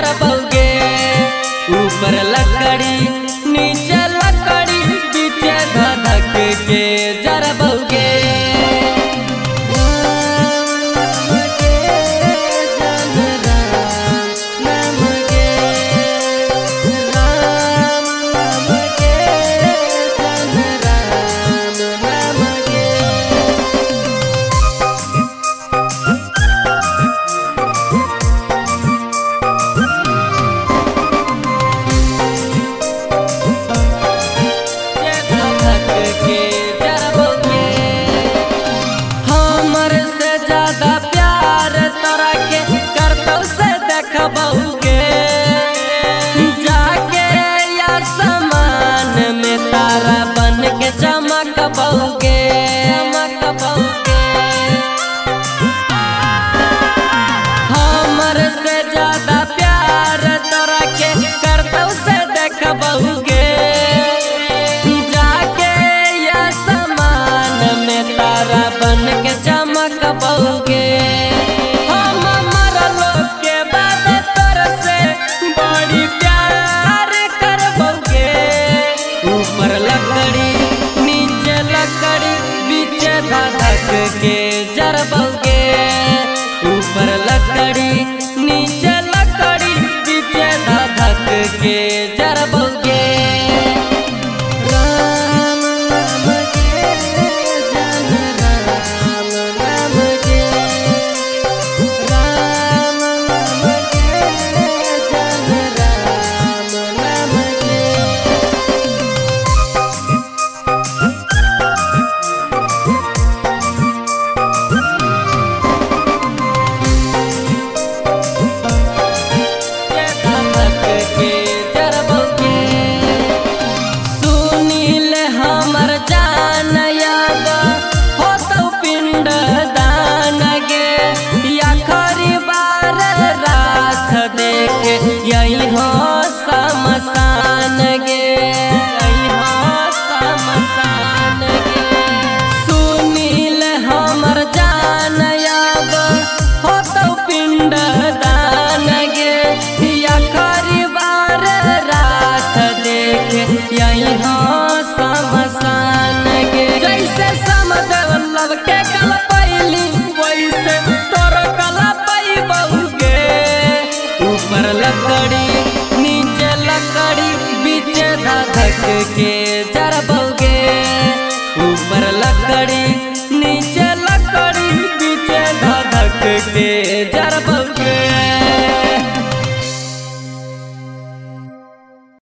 जरबोगे। ऊपर लकड़ी नीचे लकड़ी पीछे धधक के जरबोगे। हमर से ज्यादा प्यार तोरा के करतौ से देखबोगे। जाके या समान में तारा बन के चमकबोगे। हम मरलो के बाद तोर से बड़ी प्यार करबोगे। ऊपर लकड़ी नीचे लकड़ी बीचे धधक के जरबोगे। ऊपर लकड़ी नीचे लकड़ी बीचे धधक के जरबोगे। राम नाम के जन राम नाम के। राम नाम के जन राम नाम के। यही हो समसान गे। यही हो समसान गे। सुनील हमर जान याद हो तो पिंड दान गे। या बार रात देखे यही हो समसान गे। जैसे समदेव लव के कल पैली वैसे तोर कला पैबोगे। ऊपर लकड़ी नीचे लकड़ी बीचे धधक के जरबोगे। ऊपर लकड़ी नीचे लकड़ी बीचे धधक के